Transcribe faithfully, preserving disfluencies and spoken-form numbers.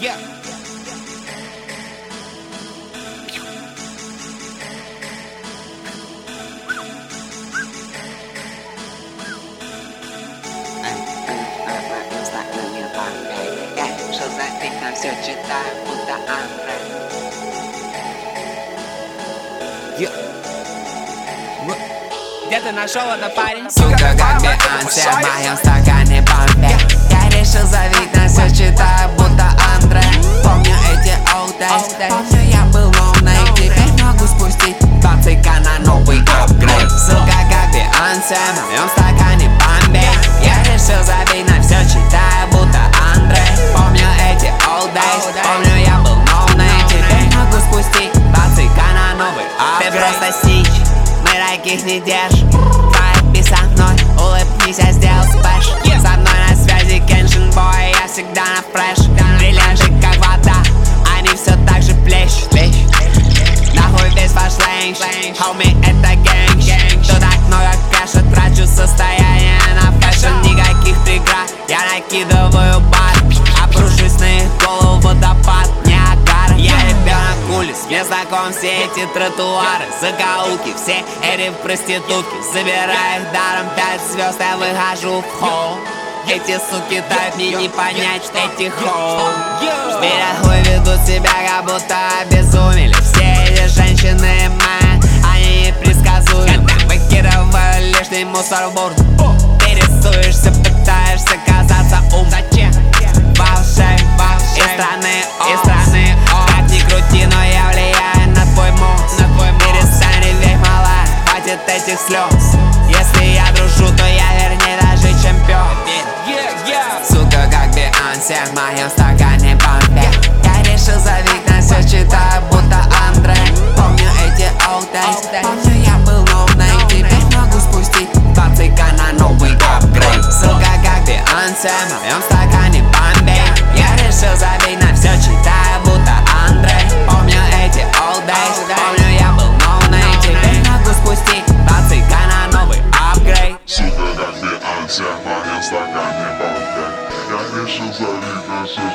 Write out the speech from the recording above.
Yeah. Что за фигня, все читаю, будто Андре. Где ты нашел это, парень? Сука, как Бейонсе в моем стакане бомбе. Я решил забить на все, читаю, будто Андре. Помню эти old days, помню я был новый. Теперь могу спустить двадцать ка на новый апгрейд. Сука, как Бейонсе в моем стакане бомбе. Я решил забить на все, читаю, будто Андре. Помню эти old days, помню я был новый. Теперь могу спустить двадцать ка на новый апгрейд. Ты просто стич, мы таких не держим. Твои со мной, улыбнись, я сделал сплэш. Со мной на связи Кеншин Бой, я всегда на флеш. Бриллианты как вода, они все так же плещут. Нахуй весь ваш лэнж, хоми, это гэнг. Кто так много кэша, трачу состояние на фэшн. Никаких преград, я накидываю бар. Обрушусь на их голову водопад, Ниагара. Я ребенок улиц, мне знаком все эти тротуары. Закоулки, все эти проститутки. Забираю их даром пять звезд, я выхожу в холл. Эти суки так мне не понять этих хоу. Берегуй ведут себя, как будто обезумели. Все эти женщины мои, они непредсказуемы. Выкидываю лишний мусор в урну. Ты рисуешься, пытаешься казаться умным. Зачем? Волшеб, волшеб. Из страны О, из страны О. Как ни крути, но я влияю на твой мозг. Перестань реветь, малая, хватит этих слез. Если я дружу, то я вернее даже чемпион. Сука, как Бейонсе в моем стакане бомбе. Я решил забить на все, читаю, будто Андре. Помню эти old days, помню я был новый. Теперь могу спустить двадцать ка на новый апгрейд. Сука, как Бейонсе в моем стакане бомбе. Я решил забить на все, читаю, будто Андре. Помню эти old days, помню я был новый. Теперь могу спустить двадцать ка на новый апгрейд. Сука, как Бейонсе в моем стакане бомбе. Я решил забить на все,